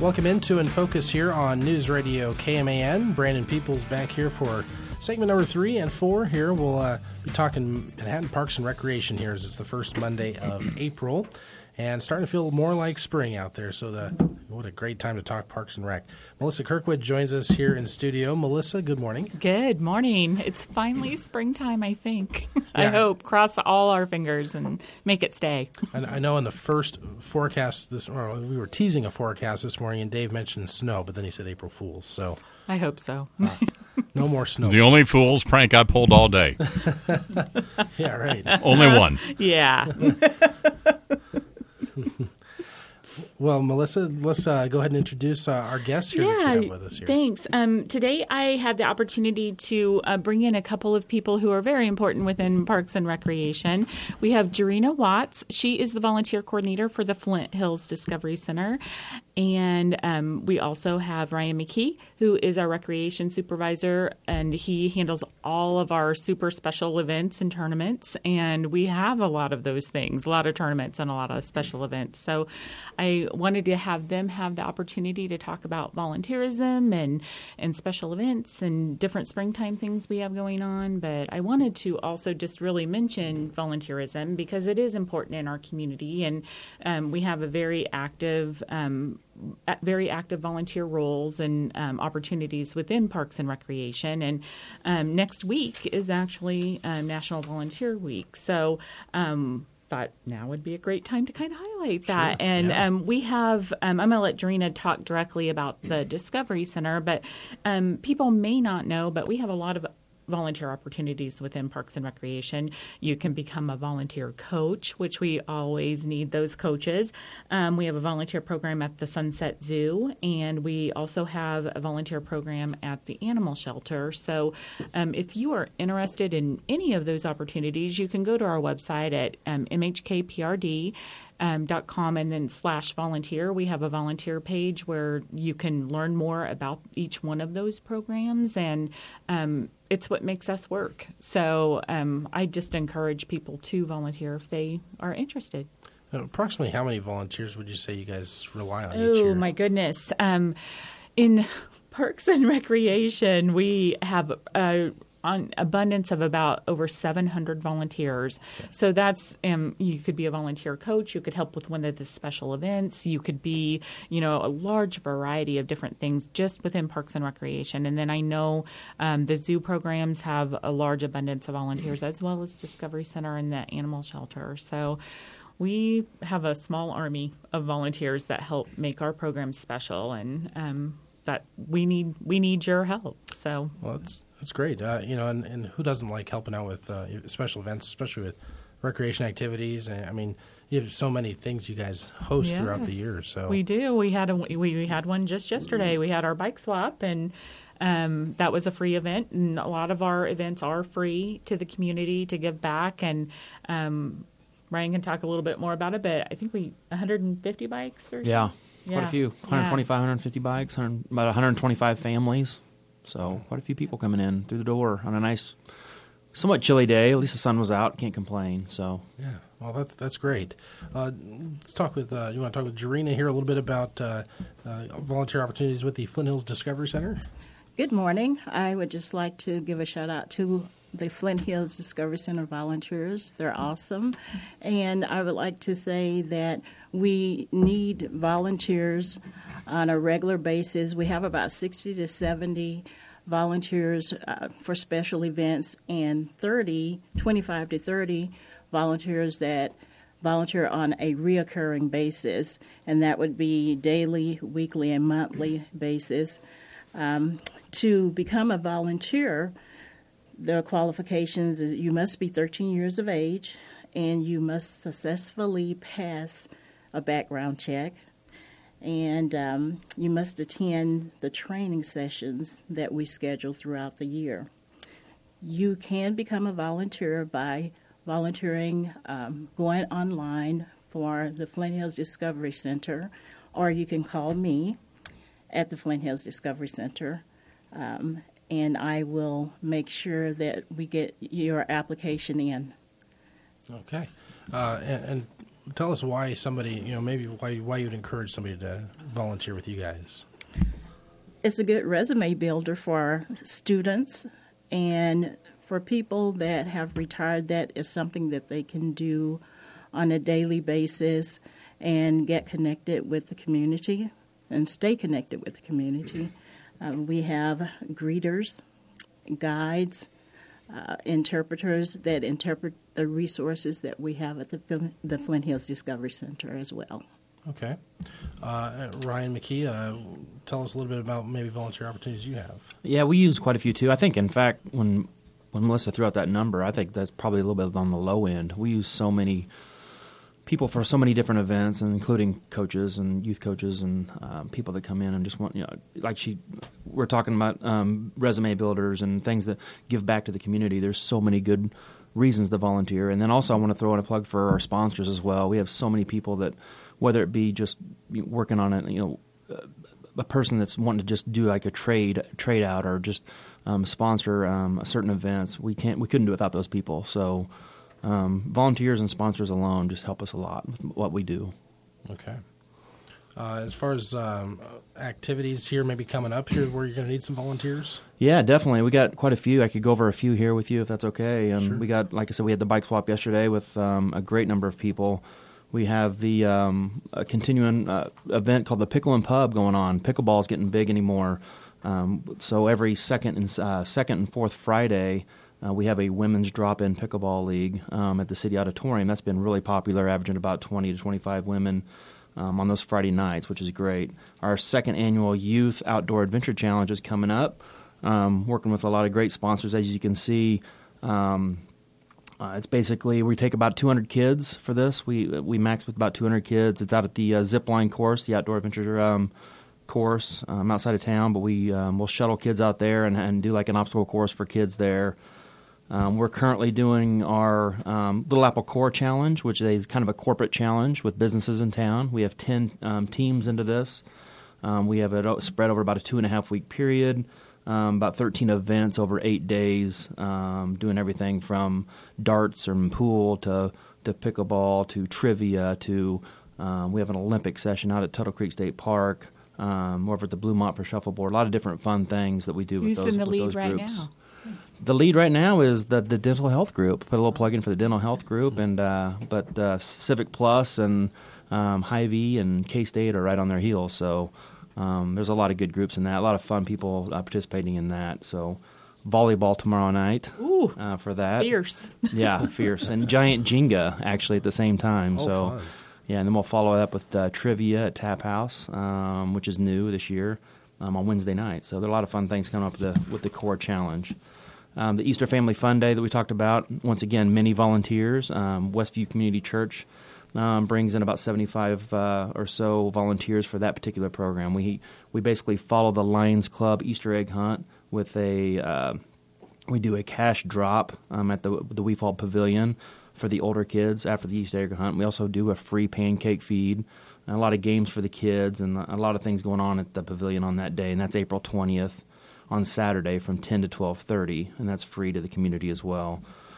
Welcome into In Focus here on News Radio KMAN. Brandon Peoples back here for segment number 3 and 4 here. We'll be talking Manhattan Parks and Recreation here as it's the first Monday of April. And starting to feel more like spring out there, so what a great time to talk Parks and Rec. Melissa Kirkwood joins us here in studio. Melissa, good morning. Good morning. It's finally springtime, I think. Yeah. I hope. Cross all our fingers and make it stay. I know in the first forecast, we were teasing a forecast this morning, and Dave mentioned snow, but then he said April Fools, so... I hope so. No more snow. The only fool's prank I pulled all day. Yeah, right. Only one. Yeah. Well, Melissa, let's go ahead and introduce our guests here that you have with us here. Thanks. Today I had the opportunity to bring in a couple of people who are very important within Parks and Recreation. We have Jarena Watts. She is the volunteer coordinator for the Flint Hills Discovery Center. And we also have Ryan McKee, who is our recreation supervisor, and he handles all of our super special events and tournaments. And we have a lot of those things, a lot of tournaments and a lot of special events. So I wanted to have them have the opportunity to talk about volunteerism and special events and different springtime things we have going on. But I wanted to also just really mention volunteerism because it is important in our community, and we have a very active volunteer roles and opportunities within Parks and Recreation. And next week is actually National Volunteer Week. So thought now would be a great time to kind of highlight that. Sure. And we have, I'm going to let Jarena talk directly about the Discovery Center, but people may not know, but we have a lot of volunteer opportunities within Parks and Recreation. You can become a volunteer coach, which we always need those coaches. We have a volunteer program at the Sunset Zoo, and we also have a volunteer program at the animal shelter. So if you are interested in any of those opportunities, you can go to our website at mhkprd.com and then /volunteer. We have a volunteer page where you can learn more about each one of those programs, and it's what makes us work. So I just encourage people to volunteer if they are interested. Approximately how many volunteers would you say you guys rely on each year? Oh, my goodness. In Parks and Recreation, we have an abundance of about over 700 volunteers. Okay. So that's, you could be a volunteer coach, you could help with one of the special events, you could be, a large variety of different things just within Parks and Recreation. And then I know the zoo programs have a large abundance of volunteers, as well as Discovery Center and the animal shelter. So we have a small army of volunteers that help make our program special, and that we need your help. So well, that's great. And who doesn't like helping out with special events, especially with recreation activities? I mean, you have so many things you guys host throughout the year. So we do. We had one just yesterday. We had our bike swap, and that was a free event. And a lot of our events are free to the community to give back. And Ryan can talk a little bit more about it. But I think 150 bikes or yeah. something. Quite a few, 125, 150 bikes, about 125 families. So quite a few people coming in through the door on a nice, somewhat chilly day. At least the sun was out. Can't complain. So yeah, well, that's great. Let's talk with you want to talk with Jarena here a little bit about volunteer opportunities with the Flint Hills Discovery Center. Good morning. I would just like to give a shout out to the Flint Hills Discovery Center volunteers. They're awesome. And I would like to say that we need volunteers on a regular basis. We have about 60 to 70 volunteers for special events, and 25 to 30 volunteers that volunteer on a reoccurring basis, and that would be daily, weekly, and monthly basis. To become a volunteer, the qualifications is you must be 13 years of age, and you must successfully pass a background check, and you must attend the training sessions that we schedule throughout the year. You can become a volunteer by volunteering, going online for the Flint Hills Discovery Center, or you can call me at the Flint Hills Discovery Center, and I will make sure that we get your application in. Okay. And tell us why somebody, maybe why you'd encourage somebody to volunteer with you guys. It's a good resume builder for students, and for people that have retired, that is something that they can do on a daily basis and get connected with the community and stay connected with the community. We have greeters, guides, interpreters that interpret the resources that we have at the Flint Hills Discovery Center as well. Okay. Ryan McKee, tell us a little bit about maybe volunteer opportunities you have. Yeah, we use quite a few too. I think, in fact, when Melissa threw out that number, I think that's probably a little bit on the low end. We use so many people for so many different events, and including coaches and youth coaches and people that come in and just want, we're talking about resume builders and things that give back to the community. There's so many good reasons to volunteer. And then also I want to throw in a plug for our sponsors as well. We have so many people that, whether it be just working on it, a person that's wanting to just do like a trade out or just sponsor certain events, we couldn't do it without those people. So volunteers and sponsors alone just help us a lot with what we do. Okay. As far as activities here maybe coming up here where you're going to need some volunteers? Yeah, definitely. We got quite a few. I could go over a few here with you if that's okay. Sure. We got, like I said, we had the bike swap yesterday with a great number of people. We have the a continuing event called the Pickle and Pub going on. Pickleball is getting big anymore. So every second and fourth Friday, we have a women's drop-in pickleball league at the City Auditorium. That's been really popular, averaging about 20 to 25 women on those Friday nights, which is great. Our second annual Youth Outdoor Adventure Challenge is coming up, working with a lot of great sponsors, as you can see. It's basically, we take about 200 kids for this. We max with about 200 kids. It's out at the Zipline course, the Outdoor Adventure course outside of town, but we'll shuttle kids out there and do like an obstacle course for kids there. We're currently doing our Little Apple Core Challenge, which is kind of a corporate challenge with businesses in town. We have 10 teams into this. We have it spread over about a 2.5-week period, about 13 events over 8 days, doing everything from darts or pool to pickleball to trivia to we have an Olympic session out at Tuttle Creek State Park, over at the Bluemont for shuffleboard. A lot of different fun things that we do with those groups. Right now? The lead right now is the dental health group. Put a little plug in for the dental health group, and but Civic Plus and Hy-Vee and K-State are right on their heels. So there's a lot of good groups in that. A lot of fun people participating in that. So volleyball tomorrow night. Ooh, for that. Fierce. Yeah, fierce. And giant Jenga actually at the same time. Oh, so fun. yeah, and then we'll follow it up with trivia at Tap House, which is new this year, on Wednesday night. So there are a lot of fun things coming up with the Core Challenge. The Easter Family Fun Day that we talked about, once again, many volunteers. Westview Community Church brings in about 75 or so volunteers for that particular program. We basically follow the Lions Club Easter egg hunt with we do a cash drop at the Weefald Pavilion for the older kids after the Easter egg hunt. We also do a free pancake feed, and a lot of games for the kids, and a lot of things going on at the pavilion on that day, and that's April 20th. On Saturday from 10 to 12:30, and that's free to the community as well.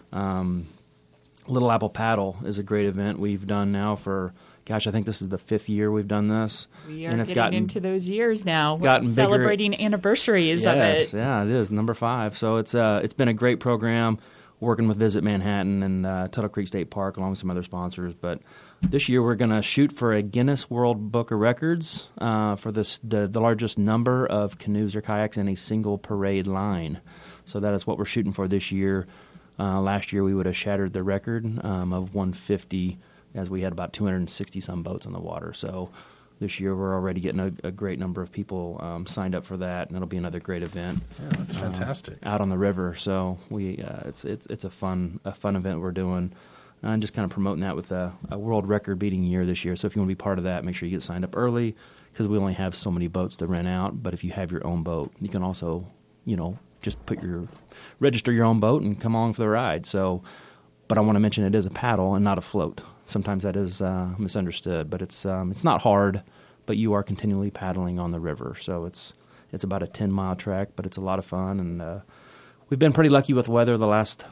Little Apple Paddle is a great event we've done now for, I think this is the 5th year we've done this. We are getting into those years now. We're bigger. Celebrating anniversaries of it. Yes, yeah, it is, number 5. So it's been a great program, working with Visit Manhattan and Tuttle Creek State Park along with some other sponsors. But this year we're going to shoot for a Guinness World Book of Records for the largest number of canoes or kayaks in a single parade line. So that is what we're shooting for this year. Last year we would have shattered the record of 150, as we had about 260-some boats on the water. So this year we're already getting a great number of people signed up for that, and it'll be another great event. Yeah, that's fantastic. Out on the river. So it's a fun event we're doing. And just kind of promoting that with a world record-beating year this year. So if you want to be part of that, make sure you get signed up early, because we only have so many boats to rent out. But if you have your own boat, you can also, just register your own boat and come along for the ride. So, but I want to mention it is a paddle and not a float. Sometimes that is misunderstood, but it's not hard. But you are continually paddling on the river. So it's about a 10-mile trek, but it's a lot of fun, and we've been pretty lucky with weather the last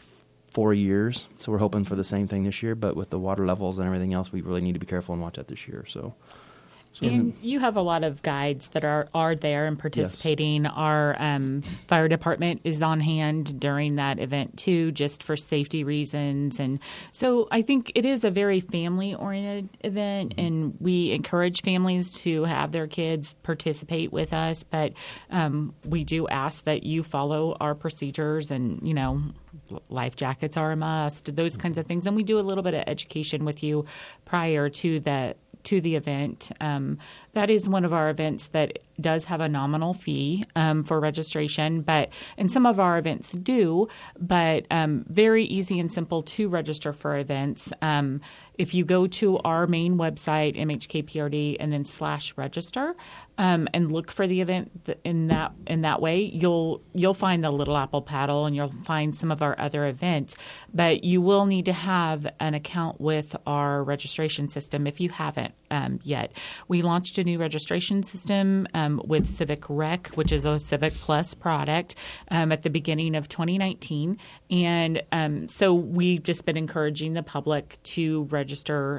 4 years. So we're hoping for the same thing this year, but with the water levels and everything else, we really need to be careful and watch that this year. So and you have a lot of guides that are there and participating. Yes. Our fire department is on hand during that event too, just for safety reasons. And so I think it is a very family-oriented event, and we encourage families to have their kids participate with us. But we do ask that you follow our procedures, and life jackets are a must, those kinds of things. And we do a little bit of education with you prior to the event. That is one of our events that does have a nominal fee for registration, and some of our events do, but very easy and simple to register for events. If you go to our main website, MHKPRD, and then /register, and look for the event in that way, you'll find the Little Apple Paddle, and you'll find some of our other events. But you will need to have an account with our registration system if you haven't yet. We launched a new registration system with Civic Rec, which is a Civic Plus product, at the beginning of 2019, and so we've just been encouraging the public to register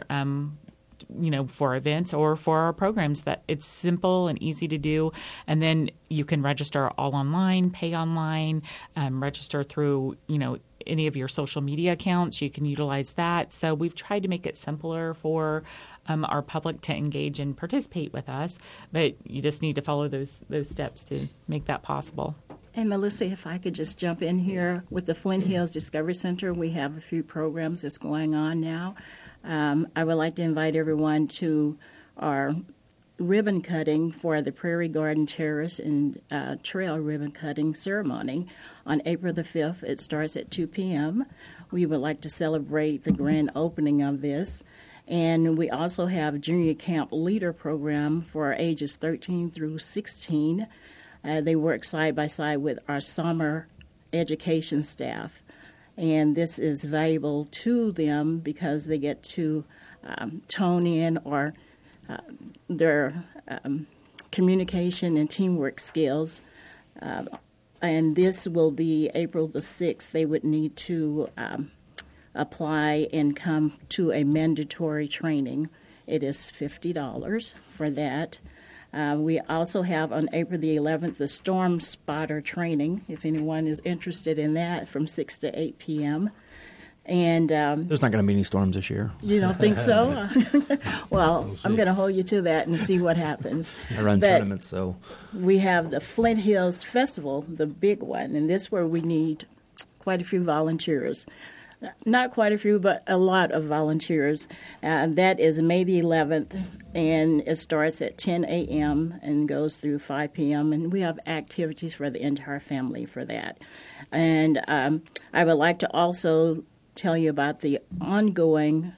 for events or for our programs. That it's simple and easy to do, and then you can register all online, pay online, register through any of your social media accounts. You can utilize that. So we've tried to make it simpler for our public to engage and participate with us, but you just need to follow those steps to make that possible. And Melissa, if I could just jump in here with the Flint Hills Discovery Center, we have a few programs that's going on now. I would like to invite everyone to our ribbon cutting for the Prairie Garden Terrace and Trail ribbon cutting ceremony on April the 5th. It starts at 2 p.m. We would like to celebrate the grand opening of this. And we also have Junior Camp Leader Program for ages 13 through 16. They work side by side with our summer education staff. And this is valuable to them because they get to tone in or their communication and teamwork skills. And this will be April the 6th. They would need to apply and come to a mandatory training. It is $50 for that. We also have on April the 11th the Storm Spotter training, if anyone is interested in that, from 6 to 8 p.m. And there's not going to be any storms this year. You don't think so? Well, I'm going to hold you to that and see what happens. I run tournaments, so. We have the Flint Hills Festival, the big one, and this is where we need quite a few volunteers. Not quite a few, but a lot of volunteers. That is May the 11th, and it starts at 10 a.m. and goes through 5 p.m., and we have activities for the entire family for that. And I would like to also tell you about the ongoing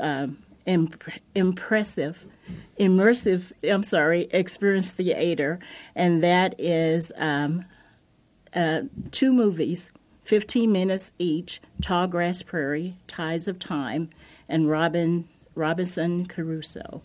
immersive Experience Theater, and that is 2 movies, 15 minutes each, Tallgrass Prairie, Tides of Time, and Robinson Crusoe.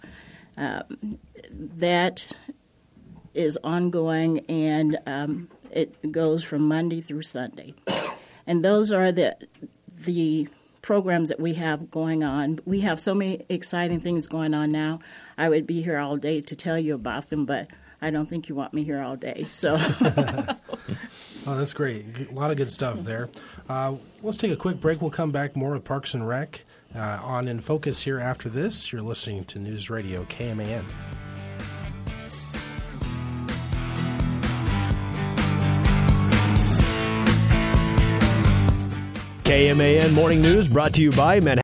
That is ongoing, and it goes from Monday through Sunday. And those are the programs that we have going on. We have so many exciting things going on now. I would be here all day to tell you about them, but I don't think you want me here all day. So. Oh, that's great. A lot of good stuff there. Let's take a quick break. We'll come back more with Parks and Rec on In Focus here after this. You're listening to News Radio KMAN. KMAN Morning News brought to you by Manhattan.